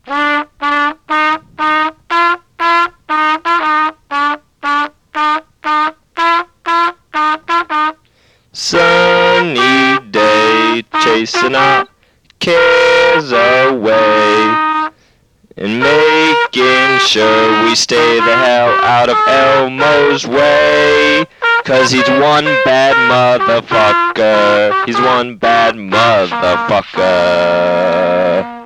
Sunny day, chasing our cares away, and making sure we stay the hell out of Elmo's way. 'Cause he's one bad motherfucker. He's one bad motherfucker.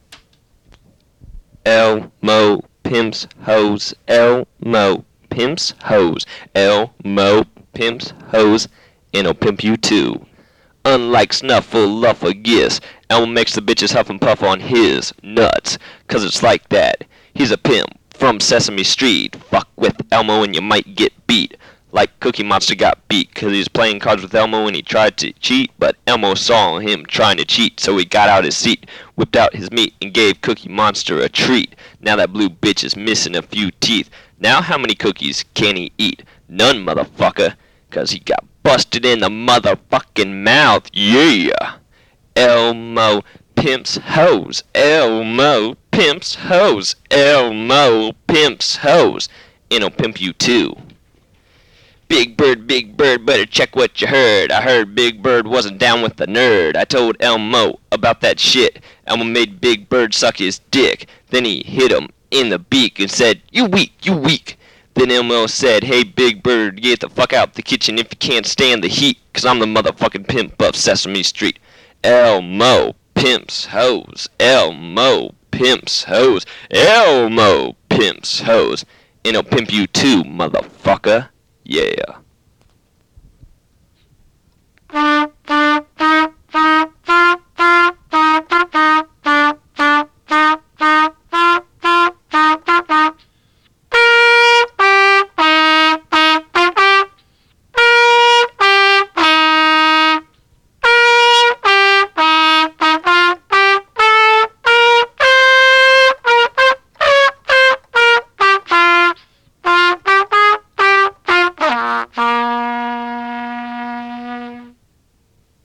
Elmo pimps hoes. Elmo pimps hoes. Elmo pimps hoes. And he'll pimp you too. Unlike Snuffleupagus, Elmo makes the bitches huff and puff on his nuts. 'Cause it's like that. He's a pimp from Sesame Street. Fuck with Elmo and you might get beat. Like Cookie Monster got beat 'cause he was playing cards with Elmo and he tried to cheat. But Elmo saw him trying to cheat, so he got out his seat, whipped out his meat, and gave Cookie Monster a treat. Now that blue bitch is missing a few teeth. Now how many cookies can he eat? None, motherfucker. 'Cause he got busted in the motherfucking mouth, yeah! Elmo pimps hoes. Elmo pimps hoes. Elmo pimps hoes. And he'll pimp you too. Big Bird, better check what you heard. I heard Big Bird wasn't down with the nerd. I told Elmo about that shit. Elmo made Big Bird suck his dick. Then he hit him in the beak and said, "You weak, you weak." Then Elmo said, "Hey Big Bird, get the fuck out the kitchen if you can't stand the heat, 'cause I'm the motherfucking pimp of Sesame Street." Elmo pimps hoes. Elmo pimps hoes. Elmo pimps hoes. And he'll pimp you too, motherfucker. Yeah.